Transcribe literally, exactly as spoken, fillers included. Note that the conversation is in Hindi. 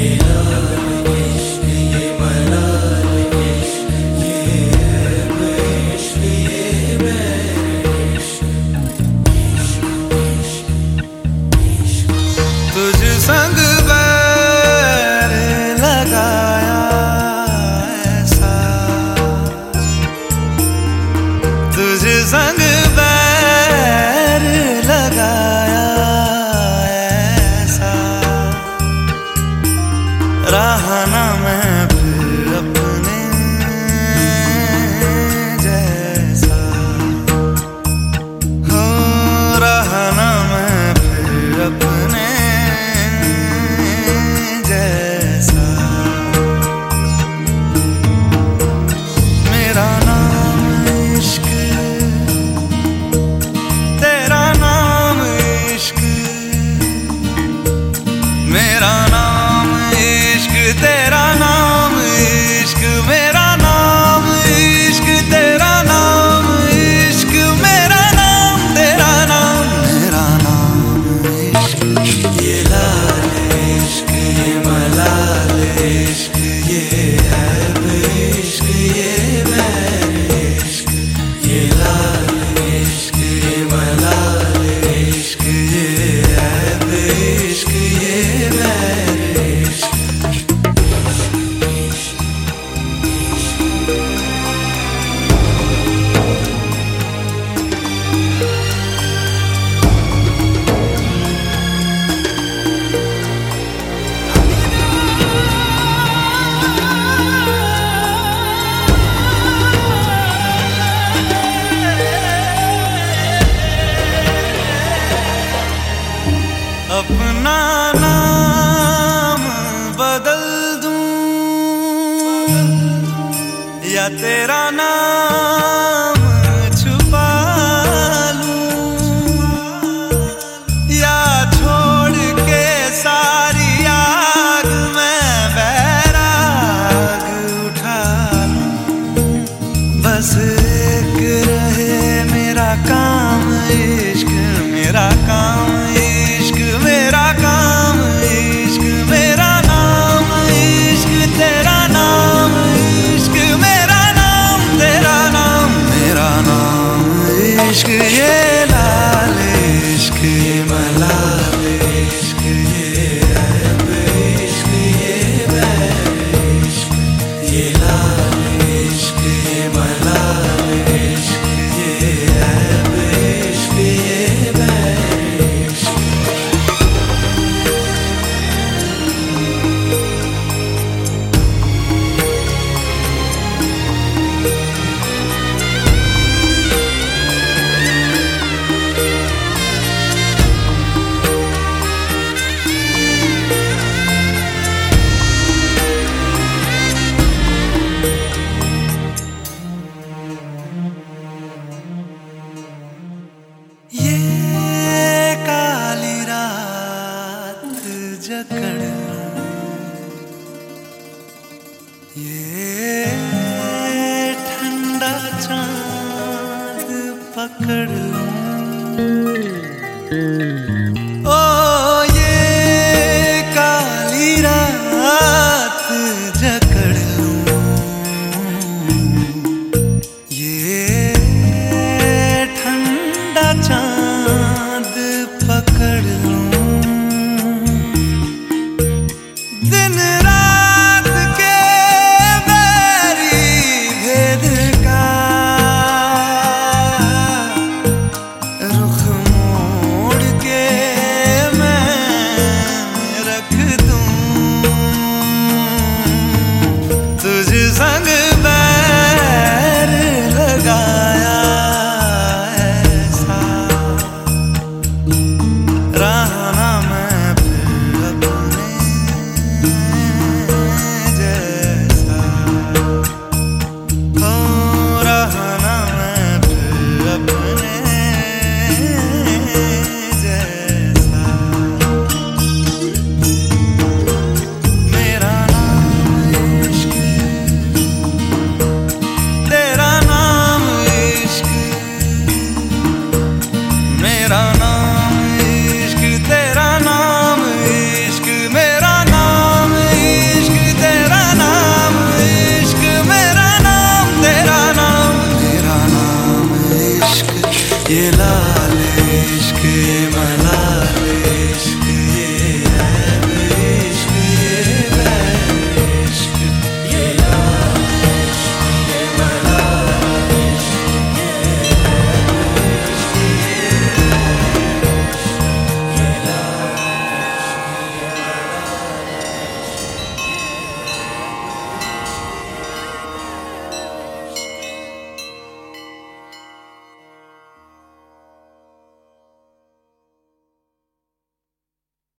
संग बैर लगाया ऐसा, तुझे संग बैर लगाया ऐसा, रहा ना मैं फिर अपने जैसा, हो रहा ना मैं फिर अपने अपना नाम बदल दूं या तेरा नाम छुपा लूं, या छोड़ के सारी आग में बैराग उठा लूं, बस एक रहे मेरा काम इश्क, मेरा काम मेरा काम इश्क, मेरा नाम इश्क, तेरा नाम इश्क, मेरा नाम तेरा नाम, मेरा नाम इश्क, ये लाल इश्क, ये मलाल इश्क, ये ऐब इश्क, ये बैर इश्क, ये लाल इश्क, ये मलाल इश्क, ये ऐब इश्क, ये बैर इश्क। जकड़ लूं, ये ठंडा चांद पकड़ लूं, ओ ये काली रात जकड़ लूं, ये ठंडा चांद पकड़ लूं, दिन